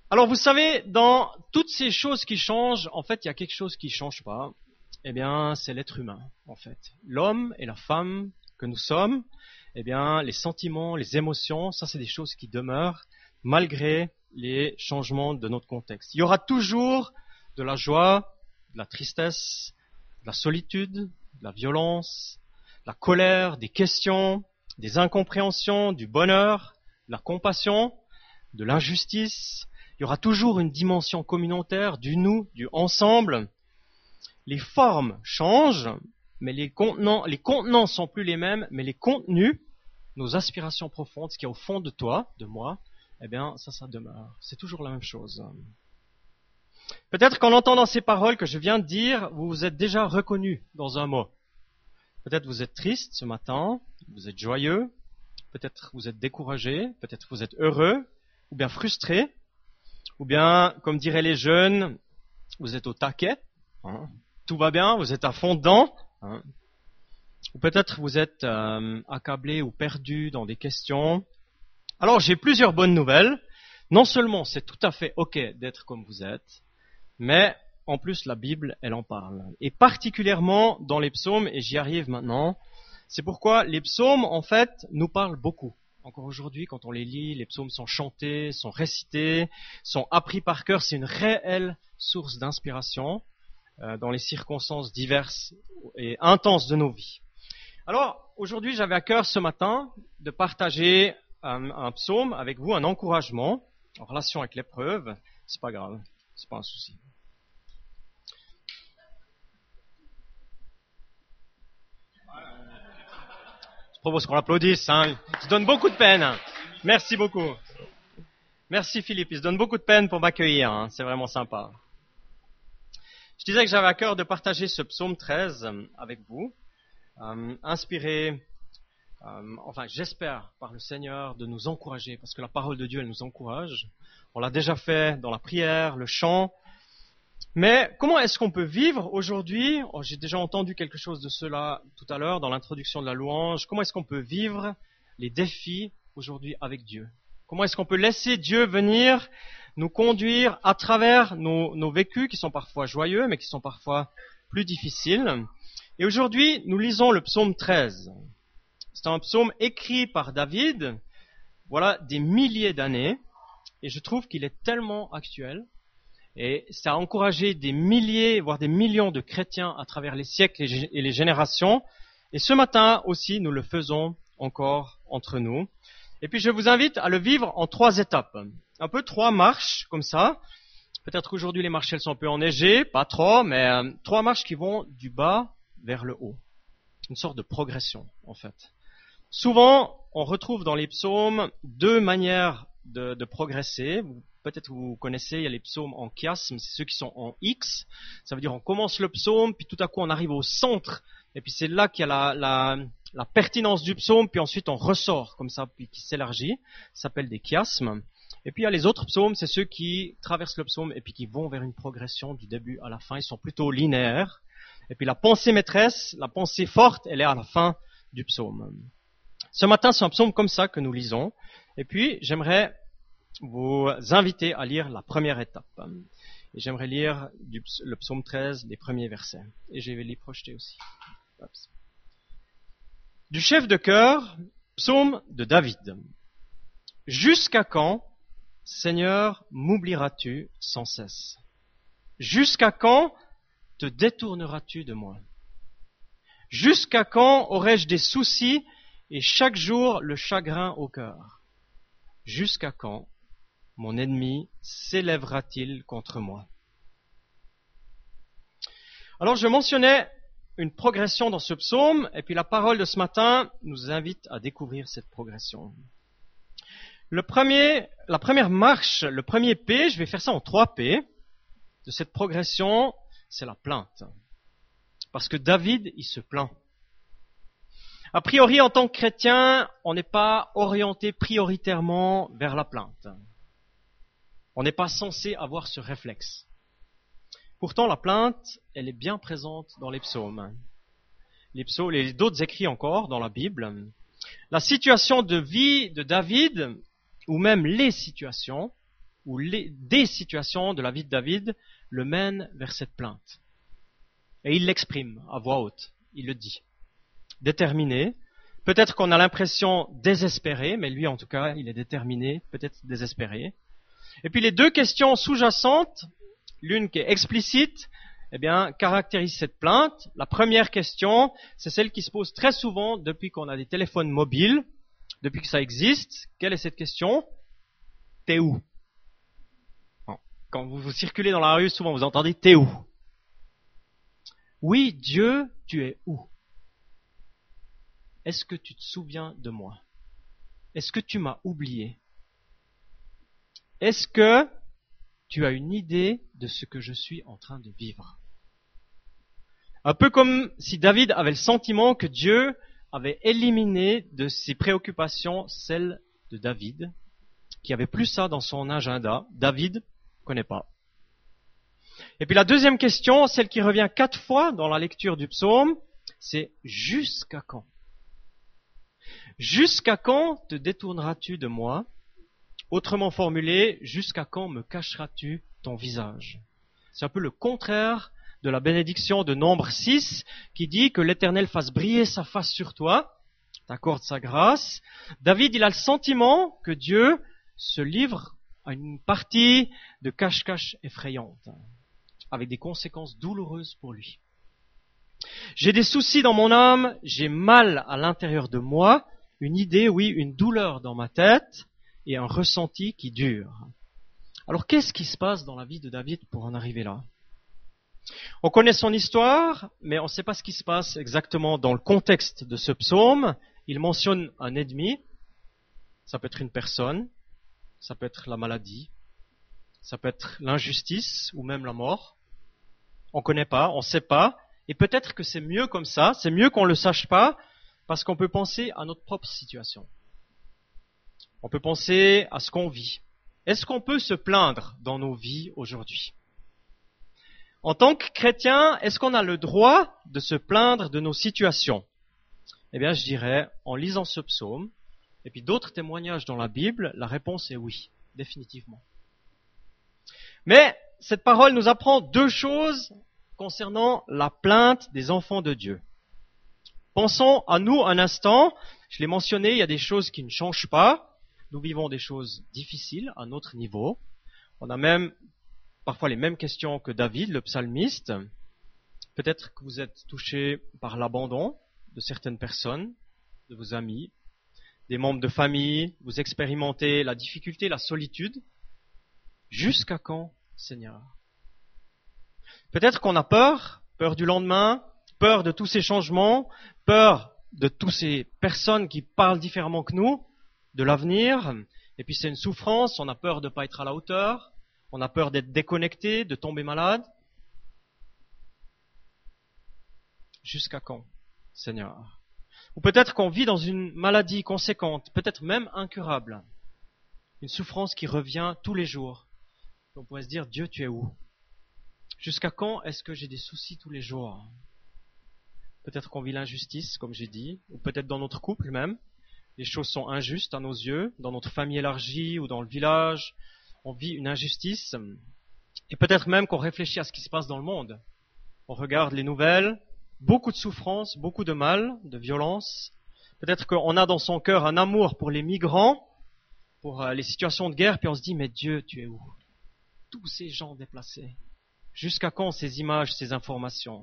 Alors vous savez, dans toutes ces choses qui changent, en fait, il y a quelque chose qui ne change pas. Eh bien, c'est l'être humain, en fait. L'homme et la femme que nous sommes, eh bien, les sentiments, les émotions, ça c'est des choses qui demeurent malgré les changements de notre contexte. Il y aura toujours de la joie, de la tristesse, de la solitude, de la violence, de la colère, des questions, des incompréhensions, du bonheur, de la compassion, de l'injustice. Il y aura toujours une dimension communautaire, du nous, du ensemble. Les formes changent, mais les contenants sont plus les mêmes, mais les contenus, nos aspirations profondes, ce qui est au fond de toi, de moi, eh bien, ça demeure. C'est toujours la même chose. Peut-être qu'en entendant ces paroles que je viens de dire, vous vous êtes déjà reconnu dans un mot. Peut-être vous êtes triste ce matin, vous êtes joyeux, peut-être vous êtes découragé, peut-être vous êtes heureux, ou bien frustré, ou bien, comme diraient les jeunes, vous êtes au taquet, hein, tout va bien, vous êtes à fond dedans, hein, ou peut-être vous êtes accablé ou perdu dans des questions. Alors j'ai plusieurs bonnes nouvelles. Non seulement c'est tout à fait ok d'être comme vous êtes, mais en plus la Bible, elle en parle. Et particulièrement dans les psaumes, et j'y arrive maintenant, c'est pourquoi les psaumes, en fait, nous parlent beaucoup. Encore aujourd'hui, quand on les lit, les psaumes sont chantés, sont récités, sont appris par cœur. C'est une réelle source d'inspiration dans les circonstances diverses et intenses de nos vies. Alors, aujourd'hui, j'avais à cœur ce matin de partager un psaume avec vous, un encouragement en relation avec l'épreuve. C'est pas grave, c'est pas un souci. Je propose qu'on l'applaudisse, hein. Il se donne beaucoup de peine. Merci beaucoup. Merci Philippe, il se donne beaucoup de peine pour m'accueillir, hein. C'est vraiment sympa. Je disais que j'avais à cœur de partager ce psaume 13 avec vous, inspiré, j'espère par le Seigneur de nous encourager, parce que la parole de Dieu, elle nous encourage. On l'a déjà fait dans la prière, le chant. Mais comment est-ce qu'on peut vivre aujourd'hui? J'ai déjà entendu quelque chose de cela tout à l'heure dans l'introduction de la louange. Comment est-ce qu'on peut vivre les défis aujourd'hui avec Dieu? Comment est-ce qu'on peut laisser Dieu venir nous conduire à travers nos vécus qui sont parfois joyeux, mais qui sont parfois plus difficiles? Et aujourd'hui, nous lisons le psaume 13. C'est un psaume écrit par David, voilà, des milliers d'années, et je trouve qu'il est tellement actuel. Et ça a encouragé des milliers, voire des millions de chrétiens à travers les siècles et les générations. Et ce matin aussi, nous le faisons encore entre nous. Et puis je vous invite à le vivre en 3 étapes. Un peu 3 marches comme ça. Peut-être qu'aujourd'hui les marches elles sont un peu enneigées, pas trop, mais 3 marches qui vont du bas vers le haut. Une sorte de progression en fait. Souvent, on retrouve dans les psaumes 2 manières de progresser. Peut-être vous connaissez, il y a les psaumes en chiasme, c'est ceux qui sont en X. Ça veut dire on commence le psaume, puis tout à coup on arrive au centre, et puis c'est là qu'il y a la pertinence du psaume, puis ensuite on ressort comme ça, puis qui s'élargit. Ça s'appelle des chiasmes. Et puis il y a les autres psaumes, c'est ceux qui traversent le psaume et puis qui vont vers une progression du début à la fin. Ils sont plutôt linéaires. Et puis la pensée maîtresse, la pensée forte, elle est à la fin du psaume. Ce matin, c'est un psaume comme ça que nous lisons. Et puis j'aimerais vous inviter à lire la première étape. Et j'aimerais lire le psaume 13, les premiers versets. Et je vais les projeter aussi. Oups. Du chef de chœur, psaume de David. Jusqu'à quand, Seigneur, m'oublieras-tu sans cesse? Jusqu'à quand te détourneras-tu de moi? Jusqu'à quand aurai-je des soucis et chaque jour le chagrin au cœur? Jusqu'à quand mon ennemi s'élèvera-t-il contre moi? Alors je mentionnais une progression dans ce psaume, et puis la parole de ce matin nous invite à découvrir cette progression. La première marche, le premier P, je vais faire ça en 3 P, de cette progression, c'est la plainte. Parce que David, il se plaint. A priori, en tant que chrétien, on n'est pas orienté prioritairement vers la plainte. On n'est pas censé avoir ce réflexe. Pourtant, la plainte, elle est bien présente dans les psaumes. Les psaumes, et d'autres écrits encore dans la Bible. La situation de vie de David, ou même les situations, ou des situations de la vie de David le mènent vers cette plainte. Et il l'exprime à voix haute, il le dit. Déterminé, peut-être qu'on a l'impression désespéré, mais lui en tout cas, il est déterminé, peut-être désespéré. Et puis les deux questions sous-jacentes, l'une qui est explicite, caractérise cette plainte. La première question, c'est celle qui se pose très souvent depuis qu'on a des téléphones mobiles, depuis que ça existe. Quelle est cette question? T'es où? Quand vous circulez dans la rue, souvent vous entendez t'es où? Oui, Dieu, tu es où? Est-ce que tu te souviens de moi? Est-ce que tu m'as oublié? Est-ce que tu as une idée de ce que je suis en train de vivre? Un peu comme si David avait le sentiment que Dieu avait éliminé de ses préoccupations celles de David, qui avait plus ça dans son agenda. David ne connaît pas. Et puis la deuxième question, celle qui revient 4 fois dans la lecture du psaume, c'est jusqu'à quand? Jusqu'à quand te détourneras-tu de moi? Autrement formulé, jusqu'à quand me cacheras-tu ton visage? C'est un peu le contraire de la bénédiction de Nombre 6 qui dit que l'Éternel fasse briller sa face sur toi, t'accorde sa grâce. David, il a le sentiment que Dieu se livre à une partie de cache-cache effrayante, avec des conséquences douloureuses pour lui. J'ai des soucis dans mon âme, j'ai mal à l'intérieur de moi, une idée, oui, une douleur dans ma tête et un ressenti qui dure. Alors qu'est-ce qui se passe dans la vie de David pour en arriver là? On connaît son histoire, mais on ne sait pas ce qui se passe exactement dans le contexte de ce psaume. Il mentionne un ennemi, ça peut être une personne, ça peut être la maladie, ça peut être l'injustice ou même la mort. On ne connaît pas, on ne sait pas, et peut-être que c'est mieux comme ça, c'est mieux qu'on ne le sache pas, parce qu'on peut penser à notre propre situation. On peut penser à ce qu'on vit. Est-ce qu'on peut se plaindre dans nos vies aujourd'hui? En tant que chrétien, est-ce qu'on a le droit de se plaindre de nos situations? Eh bien, je dirais, en lisant ce psaume, et puis d'autres témoignages dans la Bible, la réponse est oui, définitivement. Mais cette parole nous apprend 2 choses concernant la plainte des enfants de Dieu. Pensons à nous un instant, je l'ai mentionné, il y a des choses qui ne changent pas, nous vivons des choses difficiles à notre niveau, on a même parfois les mêmes questions que David, le psalmiste. Peut-être que vous êtes touché par l'abandon de certaines personnes, de vos amis, des membres de famille, vous expérimentez la difficulté, la solitude. Jusqu'à quand, Seigneur? Peut-être qu'on a peur du lendemain, peur de tous ces changements, peur de toutes ces personnes qui parlent différemment que nous, de l'avenir, et puis c'est une souffrance, on a peur de ne pas être à la hauteur, on a peur d'être déconnecté, de tomber malade. Jusqu'à quand, Seigneur? Ou peut-être qu'on vit dans une maladie conséquente, peut-être même incurable, une souffrance qui revient tous les jours. On pourrait se dire, Dieu, tu es où? Jusqu'à quand est-ce que j'ai des soucis tous les jours? Peut-être qu'on vit l'injustice, comme j'ai dit, ou peut-être dans notre couple même. Les choses sont injustes à nos yeux, dans notre famille élargie ou dans le village. On vit une injustice, et peut-être même qu'on réfléchit à ce qui se passe dans le monde. On regarde les nouvelles, beaucoup de souffrance, beaucoup de mal, de violence. Peut-être qu'on a dans son cœur un amour pour les migrants, pour les situations de guerre, puis on se dit, mais Dieu, tu es où? Tous ces gens déplacés. Jusqu'à quand ces images, ces informations?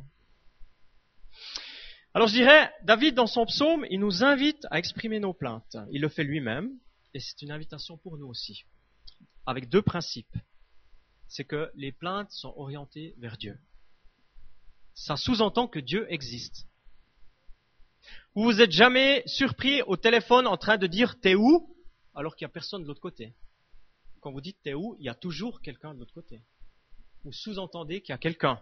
Alors je dirais, David dans son psaume, il nous invite à exprimer nos plaintes. Il le fait lui-même, et c'est une invitation pour nous aussi. Avec 2 principes. C'est que les plaintes sont orientées vers Dieu. Ça sous-entend que Dieu existe. Vous vous êtes jamais surpris au téléphone en train de dire « t'es où ?» alors qu'il n'y a personne de l'autre côté. Quand vous dites « t'es où ?» il y a toujours quelqu'un de l'autre côté. Vous sous-entendez qu'il y a quelqu'un.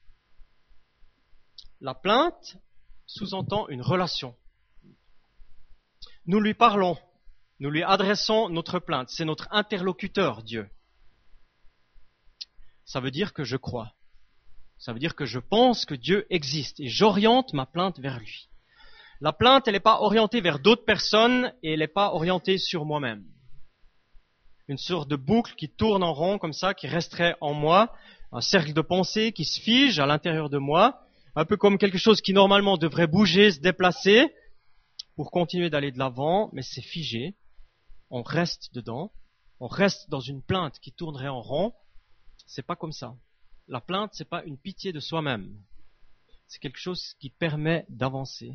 La plainte sous-entend une relation. Nous lui parlons. Nous lui adressons notre plainte. C'est notre interlocuteur, Dieu. Ça veut dire que je crois. Ça veut dire que je pense que Dieu existe et j'oriente ma plainte vers lui. La plainte, elle n'est pas orientée vers d'autres personnes et elle n'est pas orientée sur moi-même. une sorte de boucle qui tourne en rond comme ça, qui resterait en moi, un cercle de pensée qui se fige à l'intérieur de moi, un peu comme quelque chose qui normalement devrait bouger, se déplacer pour continuer d'aller de l'avant, mais c'est figé. On reste dedans, on reste dans une plainte qui tournerait en rond. C'est pas comme ça. La plainte, c'est pas une pitié de soi-même. C'est quelque chose qui permet d'avancer.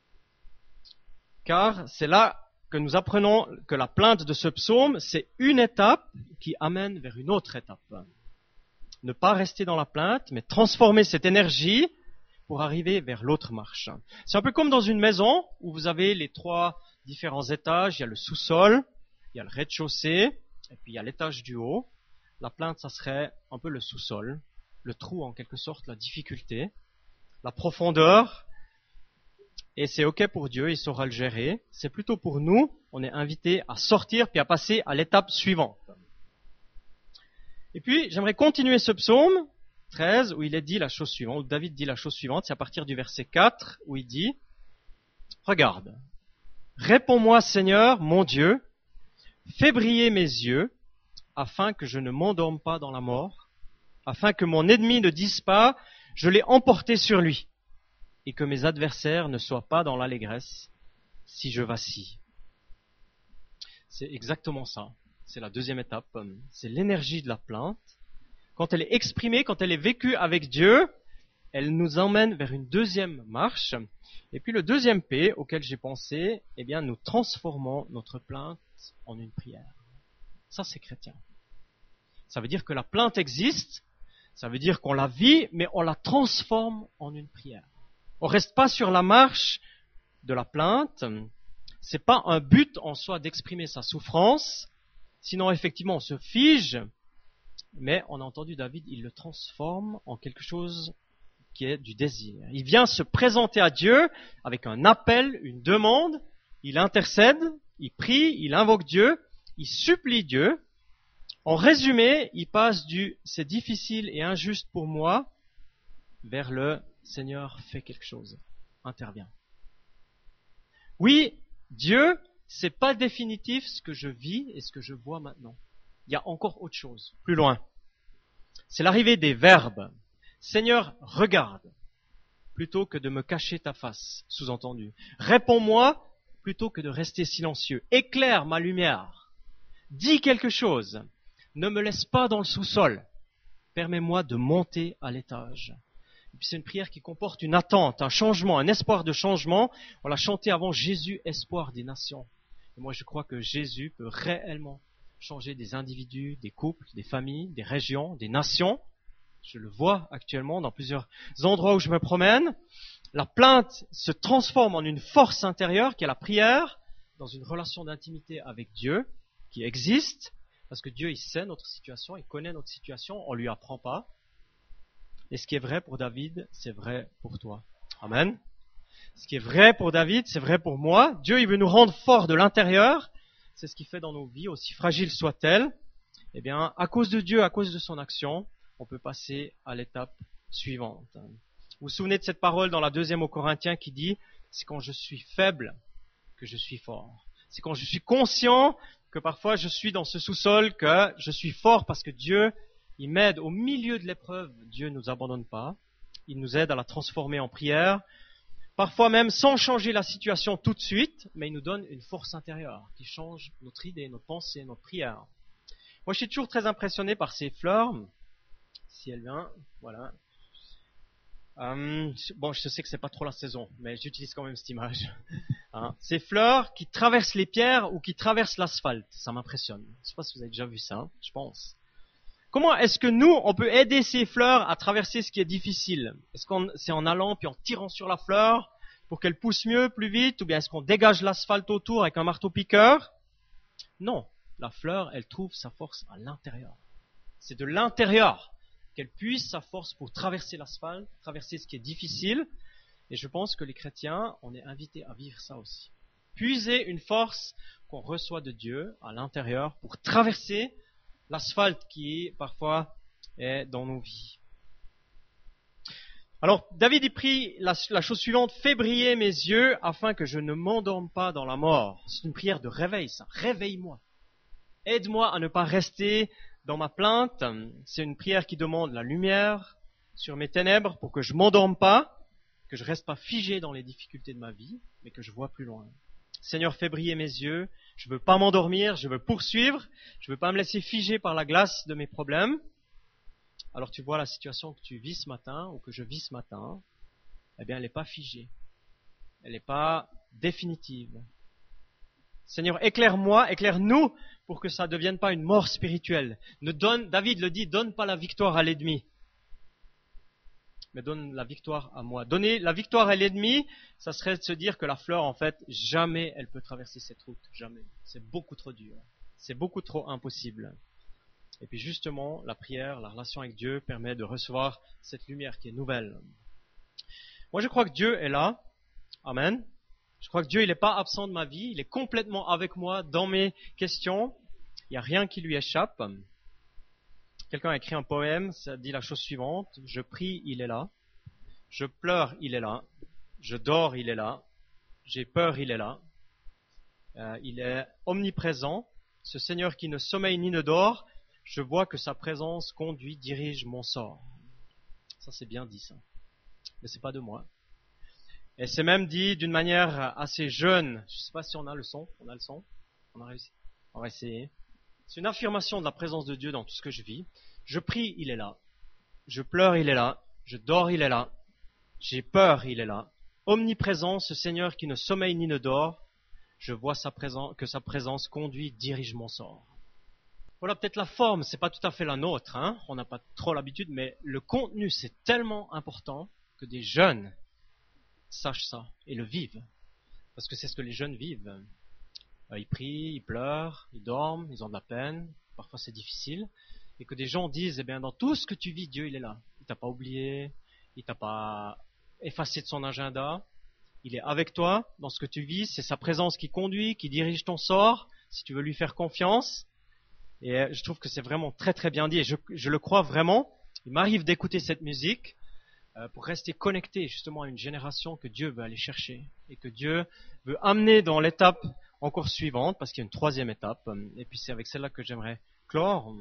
Car c'est là que nous apprenons que la plainte de ce psaume, c'est une étape qui amène vers une autre étape. Ne pas rester dans la plainte, mais transformer cette énergie pour arriver vers l'autre marche. C'est un peu comme dans une maison où vous avez les 3 différents étages. Il y a le sous-sol, il y a le rez-de-chaussée, et puis il y a l'étage du haut. La plainte, ça serait un peu le sous-sol, le trou en quelque sorte, la difficulté, la profondeur. Et c'est ok pour Dieu, il saura le gérer. C'est plutôt pour nous, on est invité à sortir puis à passer à l'étape suivante. Et puis, j'aimerais continuer ce psaume 13 où il est dit la chose suivante, où David dit la chose suivante, c'est à partir du verset 4 où il dit « Regarde, réponds-moi Seigneur, mon Dieu, fais briller mes yeux, afin que je ne m'endorme pas dans la mort, afin que mon ennemi ne dise pas « Je l'ai emporté sur lui ». Et que mes adversaires ne soient pas dans l'allégresse si je vacille. C'est exactement ça. C'est la deuxième étape. C'est l'énergie de la plainte. Quand elle est exprimée, quand elle est vécue avec Dieu, elle nous emmène vers une deuxième marche. Et puis le deuxième P auquel j'ai pensé, eh bien, nous transformons notre plainte en une prière. Ça, c'est chrétien. Ça veut dire que la plainte existe. Ça veut dire qu'on la vit, mais on la transforme en une prière. On reste pas sur la marche de la plainte. C'est pas un but en soi d'exprimer sa souffrance. Sinon, effectivement, on se fige. Mais on a entendu David, il le transforme en quelque chose qui est du désir. Il vient se présenter à Dieu avec un appel, une demande. Il intercède, il prie, il invoque Dieu, il supplie Dieu. En résumé, il passe du « c'est difficile et injuste pour moi » vers le « Seigneur, fais quelque chose, interviens ». Oui, Dieu, c'est pas définitif ce que je vis et ce que je vois maintenant. Il y a encore autre chose, plus loin. C'est l'arrivée des verbes. Seigneur, regarde, plutôt que de me cacher ta face, sous-entendu. Réponds-moi, plutôt que de rester silencieux. Éclaire ma lumière. Dis quelque chose. Ne me laisse pas dans le sous-sol. Permets-moi de monter à l'étage. Et puis c'est une prière qui comporte une attente, un changement, un espoir de changement. On l'a chanté avant, Jésus, espoir des nations. Et moi je crois que Jésus peut réellement changer des individus, des couples, des familles, des régions, des nations. Je le vois actuellement dans plusieurs endroits où je me promène. La plainte se transforme en une force intérieure qui est la prière, dans une relation d'intimité avec Dieu qui existe, parce que Dieu il sait notre situation, il connaît notre situation, on lui apprend pas. Et ce qui est vrai pour David, c'est vrai pour toi. Amen. Ce qui est vrai pour David, c'est vrai pour moi. Dieu, il veut nous rendre forts de l'intérieur. C'est ce qu'il fait dans nos vies, aussi fragiles soient-elles. Eh bien, à cause de Dieu, à cause de son action, on peut passer à l'étape suivante. Vous vous souvenez de cette parole dans la 2e aux Corinthiens qui dit « C'est quand je suis faible que je suis fort. C'est quand je suis conscient que parfois je suis dans ce sous-sol que je suis fort parce que Dieu il m'aide au milieu de l'épreuve. Dieu ne nous abandonne pas. Il nous aide à la transformer en prière. Parfois même sans changer la situation tout de suite, mais il nous donne une force intérieure qui change notre idée, notre pensée, notre prière. Moi, je suis toujours très impressionné par ces fleurs. Si elle vient, voilà. Bon, je sais que c'est pas trop la saison, mais j'utilise quand même cette image. Hein. Ces fleurs qui traversent les pierres ou qui traversent l'asphalte, ça m'impressionne. Je sais pas si vous avez déjà vu ça, hein, je pense. Comment est-ce que nous, on peut aider ces fleurs à traverser ce qui est difficile? Est-ce qu'on c'est en allant puis en tirant sur la fleur pour qu'elle pousse mieux, plus vite, ou bien est-ce qu'on dégage l'asphalte autour avec un marteau-piqueur? Non, la fleur, elle trouve sa force à l'intérieur. C'est de l'intérieur qu'elle puise sa force pour traverser l'asphalte, traverser ce qui est difficile. Et je pense que les chrétiens, on est invités à vivre ça aussi. Puiser une force qu'on reçoit de Dieu à l'intérieur pour traverser l'asphalte qui parfois est dans nos vies. Alors, David y prie la chose suivante, « Fais briller mes yeux afin que je ne m'endorme pas dans la mort ». C'est une prière de réveil, ça. Réveille-moi. aide-moi à ne pas rester dans ma plainte. C'est une prière qui demande la lumière sur mes ténèbres pour que je m'endorme pas, que je reste pas figé dans les difficultés de ma vie, mais que je vois plus loin. Seigneur, fais briller mes yeux. Je veux pas m'endormir, je veux poursuivre. Je veux pas me laisser figer par la glace de mes problèmes. Alors tu vois la situation que tu vis ce matin, ou que je vis ce matin, eh bien elle n'est pas figée. Elle n'est pas définitive. Seigneur, éclaire-moi, éclaire-nous pour que ça ne devienne pas une mort spirituelle. David le dit, donne pas la victoire à l'ennemi, mais donne la victoire à moi. Donner la victoire à l'ennemi, ça serait de se dire que la fleur, en fait, jamais elle peut traverser cette route. Jamais. C'est beaucoup trop dur. C'est beaucoup trop impossible. Et puis justement, la prière, la relation avec Dieu permet de recevoir cette lumière qui est nouvelle. Moi, je crois que Dieu est là. Amen. Je crois que Dieu, il n'est pas absent de ma vie. Il est complètement avec moi dans mes questions. Il n'y a rien qui lui échappe. Quelqu'un a écrit un poème, ça dit la chose suivante. Je prie, il est là. Je pleure, il est là. Je dors, il est là. J'ai peur, il est là. Il est omniprésent. Ce Seigneur qui ne sommeille ni ne dort, je vois que sa présence conduit, dirige mon sort. Ça, c'est bien dit, ça. Mais c'est pas de moi. Et c'est même dit d'une manière assez jeune. Je ne sais pas si on a le son. On a le son? On a réussi? On va essayer. C'est une affirmation de la présence de Dieu dans tout ce que je vis. Je prie, il est là. Je pleure, il est là. Je dors, il est là. J'ai peur, il est là. Omniprésent, ce Seigneur qui ne sommeille ni ne dort. Je vois que sa présence conduit, dirige mon sort. Voilà peut-être la forme, c'est pas tout à fait la nôtre, hein. On n'a pas trop l'habitude, mais le contenu, c'est tellement important que des jeunes sachent ça et le vivent. Parce que c'est ce que les jeunes vivent. Ils prient, ils pleurent, ils dorment, ils ont de la peine, parfois c'est difficile. Et que des gens disent, eh bien, dans tout ce que tu vis, Dieu, il est là. Il t'a pas oublié, il t'a pas effacé de son agenda. Il est avec toi dans ce que tu vis, c'est sa présence qui conduit, qui dirige ton sort, si tu veux lui faire confiance. Et je trouve que c'est vraiment très très bien dit, et je le crois vraiment. Il m'arrive d'écouter cette musique pour rester connecté justement à une génération que Dieu veut aller chercher, et que Dieu veut amener dans l'étape encore suivante, parce qu'il y a une troisième étape, et puis c'est avec celle-là que j'aimerais clore.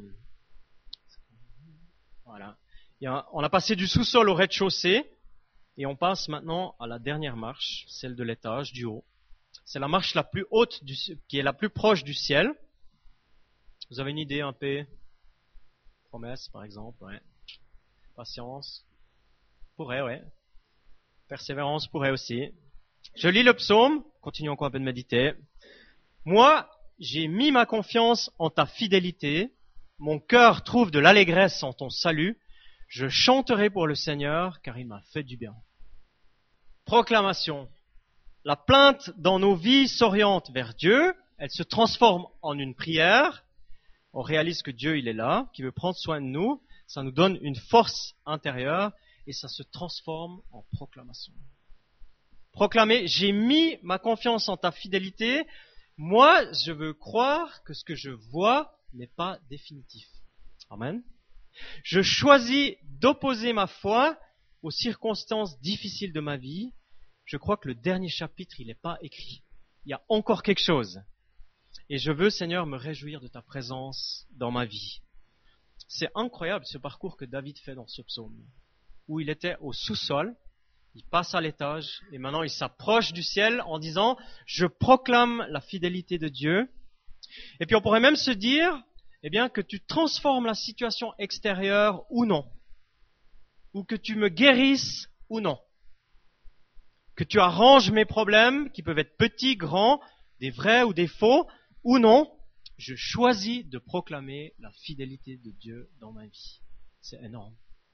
Voilà. On a passé du sous-sol au rez-de-chaussée, et on passe maintenant à la dernière marche, celle de l'étage, du haut. C'est la marche la plus haute, qui est la plus proche du ciel. Vous avez une idée un peu? Promesse, par exemple, ouais. Patience. Pourrait, ouais. Persévérance pourrait aussi. Je lis le psaume, continuons encore un peu de méditer. Moi, j'ai mis ma confiance en ta fidélité. Mon cœur trouve de l'allégresse en ton salut. Je chanterai pour le Seigneur, car il m'a fait du bien. Proclamation. La plainte dans nos vies s'oriente vers Dieu. Elle se transforme en une prière. On réalise que Dieu, il est là, qui veut prendre soin de nous. Ça nous donne une force intérieure et ça se transforme en proclamation. Proclamer, j'ai mis ma confiance en ta fidélité. Moi, je veux croire que ce que je vois n'est pas définitif. Amen. Je choisis d'opposer ma foi aux circonstances difficiles de ma vie. Je crois que le dernier chapitre, il n'est pas écrit. Il y a encore quelque chose. Et je veux, Seigneur, me réjouir de ta présence dans ma vie. C'est incroyable ce parcours que David fait dans ce psaume, où il était au sous-sol, il passe à l'étage, et maintenant il s'approche du ciel en disant « Je proclame la fidélité de Dieu ». Et puis on pourrait même se dire, eh bien, que tu transformes la situation extérieure ou non, ou que tu me guérisses ou non, que tu arranges mes problèmes, qui peuvent être petits, grands, des vrais ou des faux, ou non, je choisis de proclamer la fidélité de Dieu dans ma vie. C'est énorme.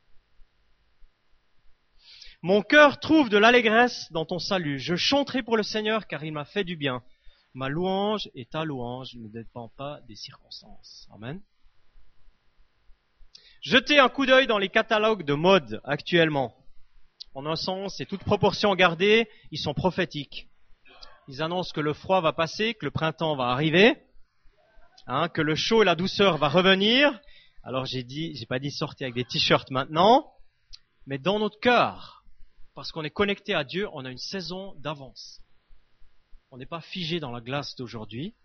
Mon cœur trouve de l'allégresse dans ton salut. Je chanterai pour le Seigneur car il m'a fait du bien. Ma louange et ta louange ne dépendent pas des circonstances. Amen. Jetez un coup d'œil dans les catalogues de mode actuellement. En un sens et toute proportion gardée, ils sont prophétiques. Ils annoncent que le froid va passer, que le printemps va arriver, que le chaud et la douceur va revenir. Alors j'ai pas dit sortir avec des t-shirts maintenant, mais dans notre cœur, parce qu'on est connecté à Dieu, on a une saison d'avance. On n'est pas figé dans la glace d'aujourd'hui,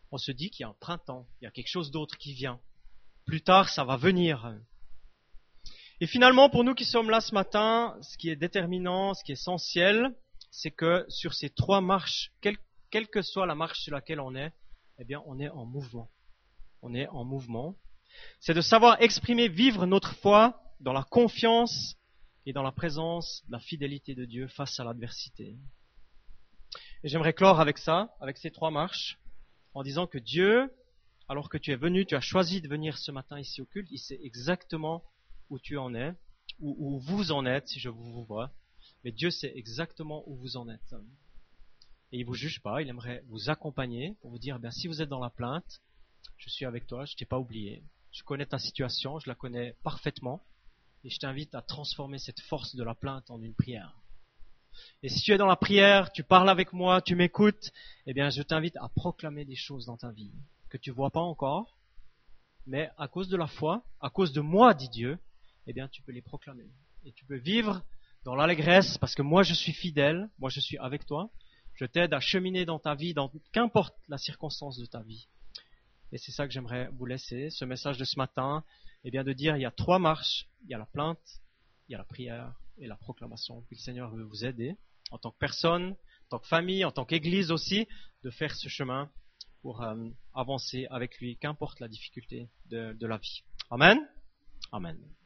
On se dit qu'il y a un printemps, il y a quelque chose d'autre qui vient. Plus tard, ça va venir. Et finalement, pour nous qui sommes là ce matin, ce qui est déterminant, ce qui est essentiel, c'est que sur ces 3 marches, quelle que soit la marche sur laquelle on est, eh bien, on est en mouvement. On est en mouvement. C'est de savoir exprimer, vivre notre foi dans la confiance et dans la présence, la fidélité de Dieu face à l'adversité. Et j'aimerais clore avec ça, avec ces 3 marches, en disant que Dieu, alors que tu es venu, tu as choisi de venir ce matin ici au culte, il sait exactement où tu en es, où vous en êtes, si je vous vois. Mais Dieu sait exactement où vous en êtes. Et il vous juge pas, il aimerait vous accompagner pour vous dire, si vous êtes dans la plainte, je suis avec toi, je t'ai pas oublié. Je connais ta situation, je la connais parfaitement. Et je t'invite à transformer cette force de la plainte en une prière. Et si tu es dans la prière, tu parles avec moi, tu m'écoutes, je t'invite à proclamer des choses dans ta vie que tu vois pas encore, mais à cause de la foi, à cause de moi, dit Dieu, tu peux les proclamer. Et tu peux vivre dans l'allégresse parce que moi je suis fidèle, moi je suis avec toi. Je t'aide à cheminer dans ta vie, dans qu'importe la circonstance de ta vie. Et c'est ça que j'aimerais vous laisser, ce message de ce matin, de dire il y a 3 marches, il y a la plainte, il y a la prière et la proclamation. Puis le Seigneur veut vous aider, en tant que personne, en tant que famille, en tant qu'église aussi, de faire ce chemin pour avancer avec lui, qu'importe la difficulté de la vie. Amen. Amen.